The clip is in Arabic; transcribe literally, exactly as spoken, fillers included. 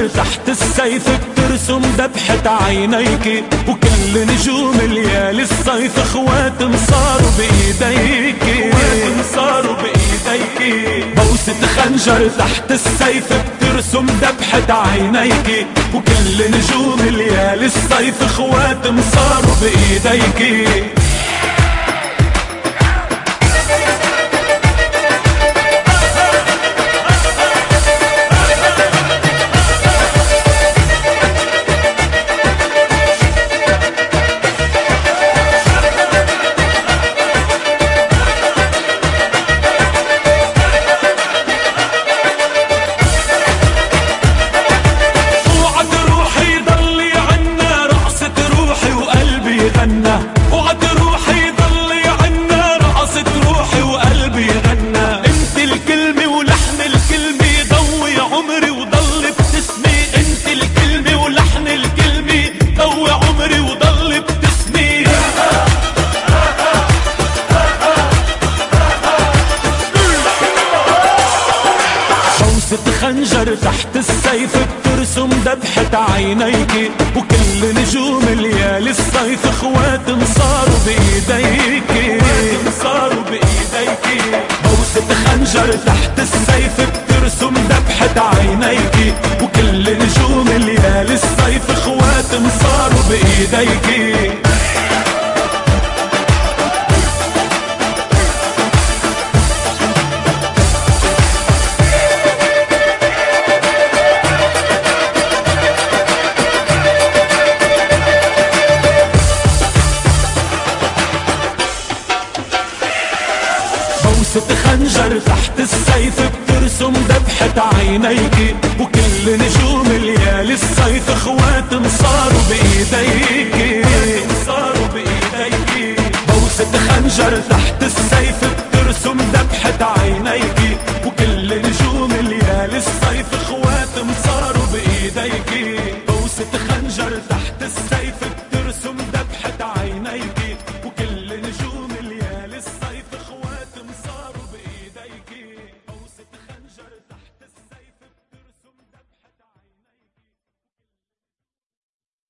خنجر تحت السيف بترسم ذبحة عينيك، وكل نجوم الليالي الصيف اخواتم صاروا بايديك، اخواتم صاروا بايديك. بوسة خنجر تحت السيف بترسم ذبحة عينيك، وكل نجوم الليالي الصيف اخواتم صاروا بايديك. وعد روحي ضلي عنا رقصت روحي وقلبي غنى، انت الكلمة ولحن الكلمة ضوي عمري وضل بتسمي، انت الكلمة ولحن الكلمة ضوي عمري وضل بتسمي. بوسة خنجر تحت السيف بترسم ذبحة عينيك، وكل نجوم الليالي الصيف اخواتم صاروا بايديك، صاروا بايديك. بوسة خنجر تحت السيف بترسم ذبحة عينيك، وكل نجوم الليالي الصيف اخواتم صاروا بايديك. بوسة خنجر تحت السيف بترسم ذبحة عينيك، وكل نجوم الليالي الصيف اخواتم صاروا بايديك، صاروا بايديك. بوسة خنجر تحت السيف بترسم ذبحة عينيك، وكل نجوم الليالي الصيف اخواتم صاروا بايديك. بوسة خنجر تحت السيف